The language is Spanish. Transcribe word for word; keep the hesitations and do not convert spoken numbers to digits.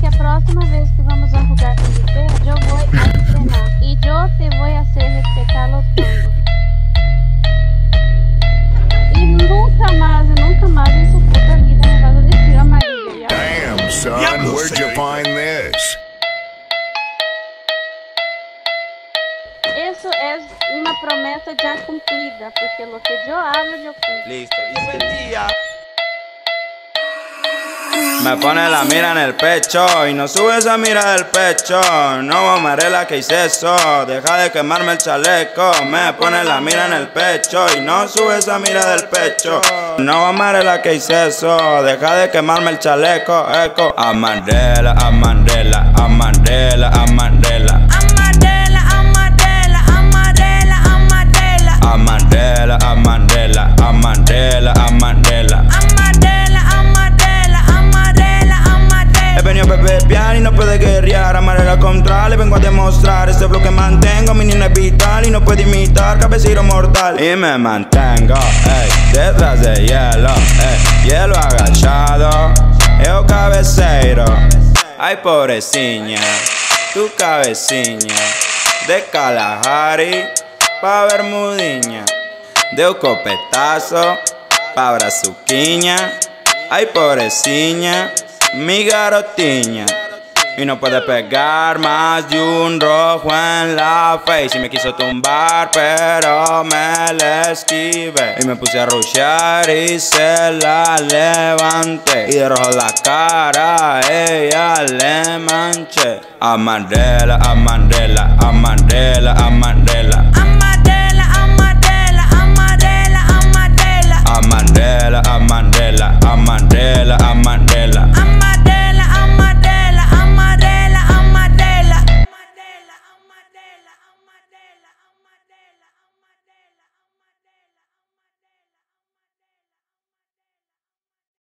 a próxima vez que vamos a jugar con usted, yo voy a entrenar y yo te voy a hacer respetar los bongos. Y nunca más, nunca más en su puta vida me vas a decir amarillo, ¿ya? Damn, son, where'd you find this? Eso es una promesa ya cumplida, porque lo que yo hablo, yo cumplo. Listo, y día. Me pone la mira en el pecho y no sube esa mira del pecho. No, Amarela, que hice eso? Deja de quemarme el chaleco. Me pone la mira en el pecho y no sube esa mira del pecho. No, Amarela, que hice eso? Deja de quemarme el chaleco. Eco. Amarela, Amarela, Amarela, Amarela. Amarela, Amarela, Amarela, Amarela. Amarela, Amarela, Amarela, Amarela. He venido a beber y no puede guerrear. Amarela contra, le vengo a demostrar. Este bloque mantengo, mi niña es vital y no puede imitar cabecero mortal. Y me mantengo, ey, detrás de hielo, ey, hielo agachado, eu cabeceiro. Ay, pobrecilla, tu cabeciña, de Kalahari pa' Bermudiña, de un copetazo pa' Brazuquiña. Ay, pobrecilla, mi garotiña. Y no puede pegar más de un rojo en la face. Y me quiso tumbar pero me la esquivé. Y me puse a rushear y se la levanté. Y de rojo la cara a ella le manché. Amarela, Amarela, Amarela, Amarela. Amarela, Amarela, Amarela, Amarela. Amarela, Amarela, Amarela, Amarela.